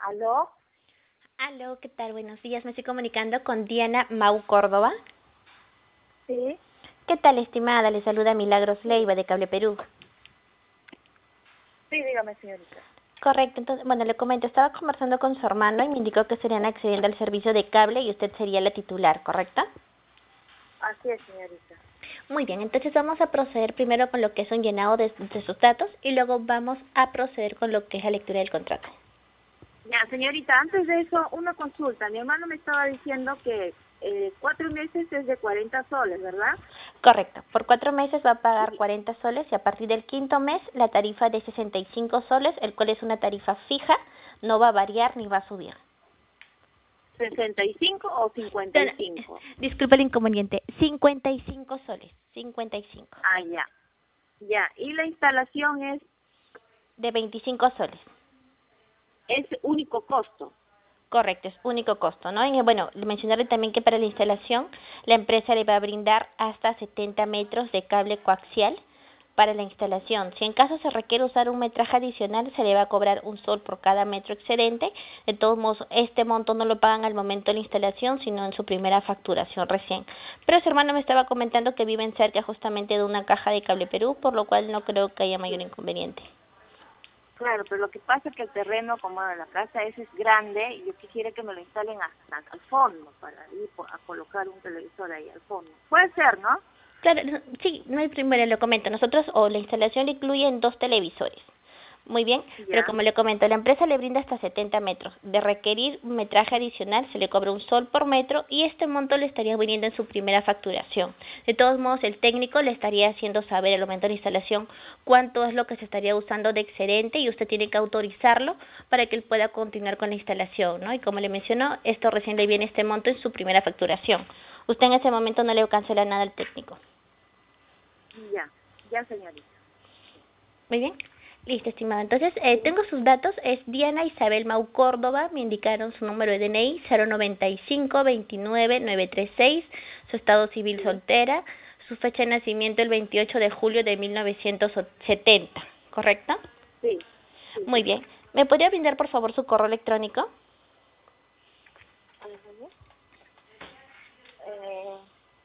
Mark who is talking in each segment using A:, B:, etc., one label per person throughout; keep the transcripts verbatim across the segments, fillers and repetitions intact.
A: ¿Aló?
B: Aló, ¿qué tal? Buenos días. Me estoy comunicando con Diana Mau Córdoba.
A: Sí,
B: ¿Qué tal, estimada? Le saluda Milagros
A: sí,
B: Leiva de Cable Perú.
A: sí, dígame, señorita.
B: Correcto. Entonces, bueno, le comento, estaba conversando con su hermano y me indicó que estarían accediendo al servicio de cable y usted sería la titular, ¿correcto?
A: Así es, señorita.
B: Muy bien, entonces vamos a proceder primero con lo que es un llenado de, de sus datos y luego vamos a proceder con lo que es la lectura del contrato.
A: Ya, señorita, antes de eso, una consulta. Mi hermano me estaba diciendo que eh, cuatro meses es de cuarenta soles, ¿verdad?
B: Correcto. Por cuatro meses va a pagar
A: Y
B: cuarenta soles y a partir del quinto mes la tarifa de sesenta y cinco soles, el cual es una tarifa fija, no va a variar ni va a subir.
A: ¿sesenta y cinco o cincuenta
B: No, no,
A: y cinco?
B: disculpe el inconveniente. cincuenta y cinco soles. cincuenta y cinco.
A: Ah, ya. Ya, y la instalación es,
B: De veinticinco soles.
A: es único costo.
B: Correcto, es único costo, ¿no? Y bueno, mencionarle también que para la instalación la empresa le va a brindar hasta setenta metros de cable coaxial para la instalación. Si en caso se requiere usar un metraje adicional, se le va a cobrar un sol por cada metro excedente. De todos modos, este monto no lo pagan al momento de la instalación, sino en su primera facturación recién. Pero su hermano me estaba comentando que viven cerca justamente de una caja de Cable Perú, por lo cual no creo que haya mayor inconveniente.
A: Claro, pero lo que pasa es que el terreno, como en la casa ese es grande, y yo quisiera que me lo instalen hasta al fondo, para ir po- a colocar un televisor ahí al fondo. Puede ser, ¿no?
B: Claro, no- sí, no hay primero, lo comento. Nosotros, o la instalación incluye dos televisores. Muy bien, pero
A: Ya.
B: como le comento, la empresa le brinda hasta setenta metros. De requerir un metraje adicional, se le cobra un sol por metro y este monto le estaría viniendo en su primera facturación. De todos modos, el técnico le estaría haciendo saber al momento de la instalación cuánto es lo que se estaría usando de excedente y usted tiene que autorizarlo para que él pueda continuar con la instalación, ¿no? Y como le mencionó, esto recién le viene este monto en su primera facturación. Usted en ese momento no le cancela nada al técnico.
A: Ya, ya, señorita.
B: Muy bien. Listo, estimado. Entonces, eh,
A: Sí.
B: tengo sus datos. Es Diana Isabel Mau Córdoba. Me indicaron su número de D N I, cero noventa y cinco veintinueve nueve treinta y seis. Su estado civil
A: Sí,
B: soltera. Su fecha de nacimiento el veintiocho de julio de mil novecientos setenta. ¿Correcto?
A: sí, sí,
B: Muy
A: sí.
B: bien. ¿Me podría brindar, por favor, su correo electrónico?
A: Ajá. Eh,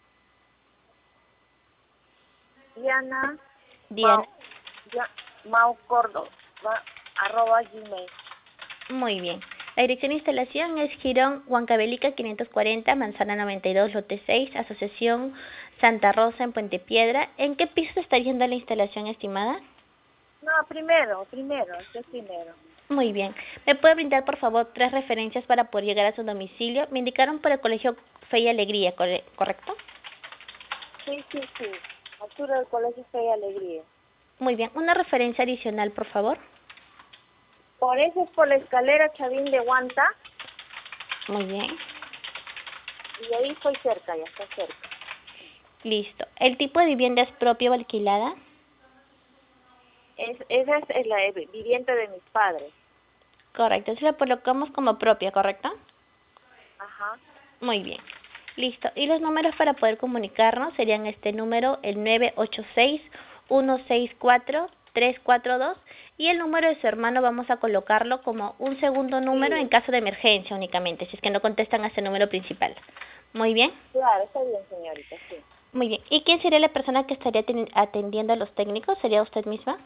A: Diana
B: Diana.
A: Mau, ya, Mau Córdoba, arroba gmail.
B: Muy bien. La dirección de instalación es Girón Huancavelica quinientos cuarenta, Manzana noventa y dos, Lote seis, Asociación Santa Rosa en Puente Piedra. ¿En qué piso está yendo la instalación, estimada?
A: No, primero, primero, este es primero.
B: Muy bien. ¿Me puede brindar, por favor, tres referencias para poder llegar a su domicilio? Me indicaron por el colegio Fe y Alegría, corre- ¿correcto?
A: Sí, sí, sí. Altura del Colegio Fe y Alegría.
B: Muy bien. Una referencia adicional, por favor.
A: Por eso es por la escalera Chavín de Huanta,
B: Muy bien.
A: y ahí estoy cerca, ya está cerca.
B: Listo. ¿El tipo de vivienda es propia o alquilada?
A: Es, esa es la vivienda de mis padres.
B: Correcto. Entonces la colocamos como propia, ¿correcto?
A: Ajá.
B: Muy bien. Listo. Y los números para poder comunicarnos serían este número, el nueve ocho seis, uno seis cuatro, tres cuatro dos, y el número de su hermano vamos a colocarlo como un segundo número
A: Sí,
B: en caso de emergencia únicamente, si es que no contestan a ese número principal. Muy bien.
A: claro, está bien, señorita, sí.
B: Muy bien. ¿Y quién sería la persona que estaría aten- atendiendo a los técnicos? ¿Sería usted misma?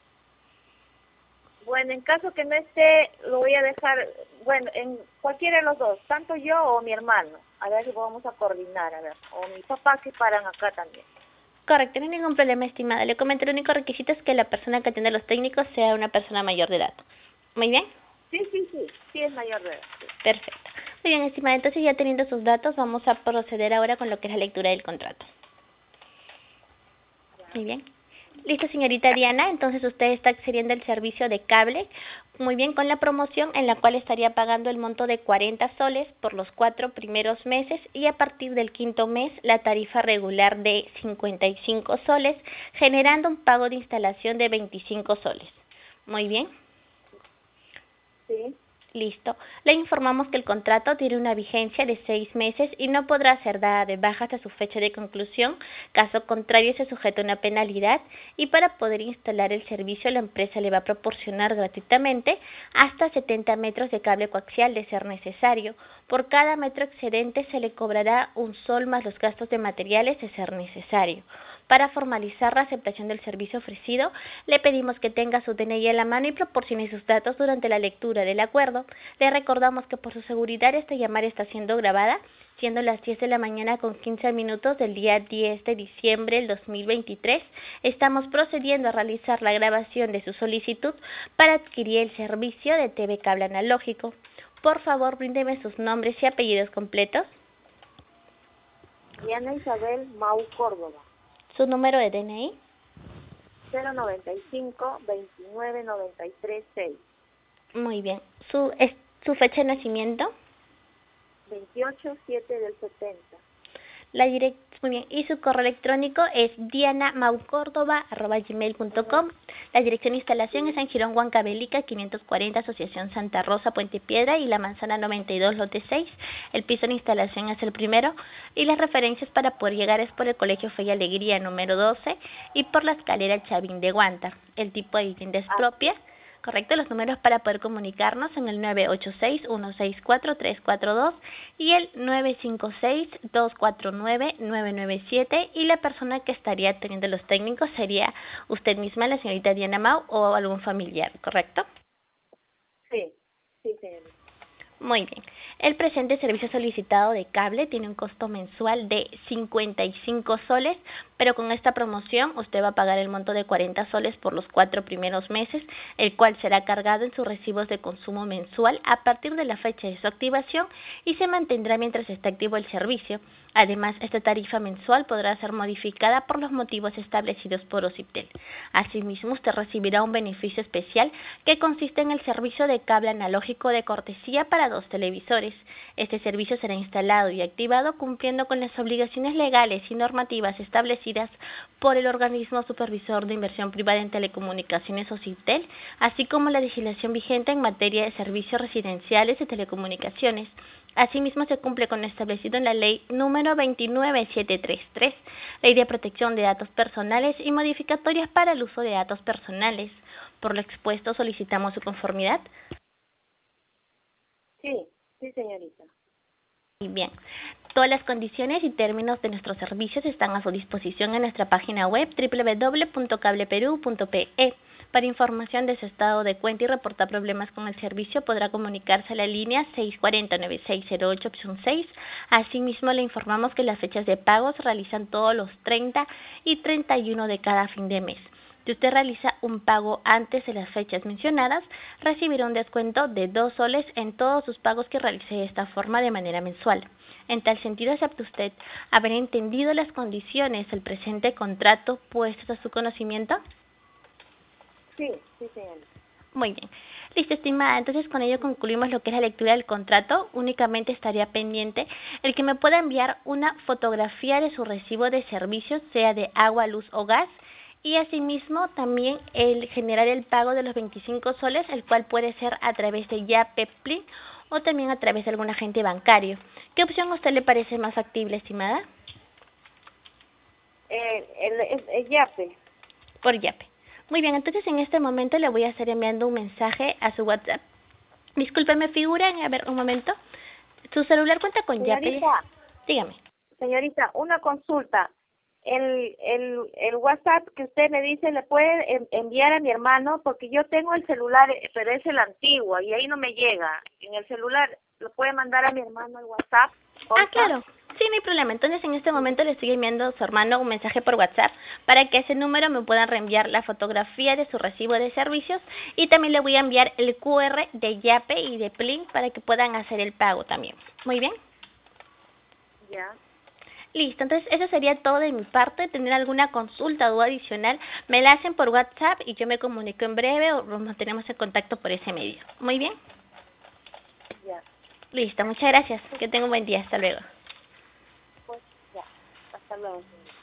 A: Bueno, en caso que no esté, lo voy a dejar, bueno, en cualquiera de los dos, tanto yo o mi hermano. A ver si vamos a coordinar, a ver. O mi papá que paran acá también.
B: Correcto, no hay ningún problema, estimada. Le comento, el único requisito es que la persona que atienda a los técnicos sea una persona mayor de edad. Muy bien.
A: Sí, sí, sí, sí es mayor de edad. Sí.
B: Perfecto. Muy bien, estimada. Entonces, ya teniendo sus datos, vamos a proceder ahora con lo que es la lectura del contrato. Muy bien. Listo, señorita Diana. Entonces, usted está accediendo al servicio de cable. Muy bien, con la promoción en la cual estaría pagando el monto de cuarenta soles por los cuatro primeros meses y a partir del quinto mes la tarifa regular de cincuenta y cinco soles, generando un pago de instalación de veinticinco soles. Muy bien.
A: Sí.
B: Listo. Le informamos que el contrato tiene una vigencia de seis meses y no podrá ser dada de baja hasta su fecha de conclusión. Caso contrario, se sujeta a una penalidad y para poder instalar el servicio, la empresa le va a proporcionar gratuitamente hasta setenta metros de cable coaxial de ser necesario. Por cada metro excedente se le cobrará un sol más los gastos de materiales de ser necesario. Para formalizar la aceptación del servicio ofrecido, le pedimos que tenga su D N I en la mano y proporcione sus datos durante la lectura del acuerdo. Le recordamos que por su seguridad esta llamada está siendo grabada, siendo las diez de la mañana con quince minutos del día diez de diciembre del dos mil veintitrés. Estamos procediendo a realizar la grabación de su solicitud para adquirir el servicio de T V Cable Analógico. Por favor, bríndeme sus nombres y apellidos completos.
A: Diana Isabel Mau Córdoba.
B: Su número de D N I.
A: cero noventa y cinco, veintinueve noventa y tres, seis.
B: Muy bien. ¿Su, es, su fecha de nacimiento?
A: veintiocho siete del setenta.
B: La direct, muy bien. Y su correo electrónico es diana mau córdoba arroba gmail punto com. La dirección de instalación es en Girón Huancavelica, quinientos cuarenta, Asociación Santa Rosa, Puente Piedra y La Manzana noventa y dos, lote seis. El piso de instalación es el primero y las referencias para poder llegar es por el Colegio Fe y Alegría número doce y por la escalera Chavín de Guanta. El tipo de vivienda es propia. Correcto, los números para poder comunicarnos en el nueve ocho seis, uno seis cuatro, tres cuatro dos y el nueve cinco seis, dos cuatro nueve, nueve nueve siete, y la persona que estaría teniendo los técnicos sería usted misma, la señorita Diana Mau, o algún familiar, ¿correcto?
A: Sí, sí, señorita.
B: Muy bien. El presente servicio solicitado de cable tiene un costo mensual de cincuenta y cinco soles, pero con esta promoción usted va a pagar el monto de cuarenta soles por los cuatro primeros meses, el cual será cargado en sus recibos de consumo mensual a partir de la fecha de su activación y se mantendrá mientras esté activo el servicio. Además, esta tarifa mensual podrá ser modificada por los motivos establecidos por Ociptel. Asimismo, usted recibirá un beneficio especial que consiste en el servicio de cable analógico de cortesía para dos televisores. Este servicio será instalado y activado cumpliendo con las obligaciones legales y normativas establecidas por el organismo supervisor de inversión privada en telecomunicaciones Ociptel, así como la legislación vigente en materia de servicios residenciales de telecomunicaciones. Asimismo, se cumple con lo establecido en la Ley número veintinueve mil setecientos treinta y tres, Ley de Protección de Datos Personales y modificatorias para el uso de datos personales. Por lo expuesto, solicitamos su conformidad.
A: Sí, sí, señorita.
B: Muy bien. Todas las condiciones y términos de nuestros servicios están a su disposición en nuestra página web doble u doble u doble u punto cableperú punto pe e. Para información de su estado de cuenta y reportar problemas con el servicio, podrá comunicarse a la línea seis cuatro cero, nueve seis cero ocho, opción seis. Asimismo, le informamos que las fechas de pago se realizan todos los treinta y treinta y uno de cada fin de mes. Si usted realiza un pago antes de las fechas mencionadas, recibirá un descuento de dos soles en todos sus pagos que realice de esta forma de manera mensual. En tal sentido, ¿acepta usted haber entendido las condiciones del presente contrato puestas a su conocimiento?
A: Sí, sí, señorita.
B: Muy bien. Listo, estimada. Entonces, con ello concluimos lo que es la lectura del contrato. Únicamente estaría pendiente el que me pueda enviar una fotografía de su recibo de servicios, sea de agua, luz o gas, y asimismo también el generar el pago de los veinticinco soles, el cual puede ser a través de Yape, Plin o también a través de algún agente bancario. ¿Qué opción a usted le parece más factible, estimada?
A: Eh, el, el, el Yape.
B: Por Yape. Muy bien, entonces en este momento le voy a estar enviando un mensaje a su WhatsApp. Discúlpeme, figura, a ver, un momento. ¿Su celular cuenta con Yape? Dígame.
A: Señorita, una consulta. El, el, el WhatsApp que usted me dice, ¿le puede en, enviar a mi hermano? Porque yo tengo el celular, pero es el antiguo y ahí no me llega. En el celular, ¿lo puede mandar a mi hermano el WhatsApp?
B: Ah, claro. Sí, no hay problema. Entonces, en este momento le estoy enviando a su hermano un mensaje por WhatsApp para que a ese número me puedan reenviar la fotografía de su recibo de servicios y también le voy a enviar el cu erre de Yape y de Plin para que puedan hacer el pago también. Muy bien.
A: Ya.
B: Listo, entonces eso sería todo de mi parte. ¿Tener alguna consulta o duda adicional? Me la hacen por WhatsApp y yo me comunico en breve o nos mantenemos en contacto por ese medio. Muy bien.
A: Ya.
B: Listo, muchas gracias. Que tenga un buen día. Hasta luego.
A: Pues ya. Hasta luego.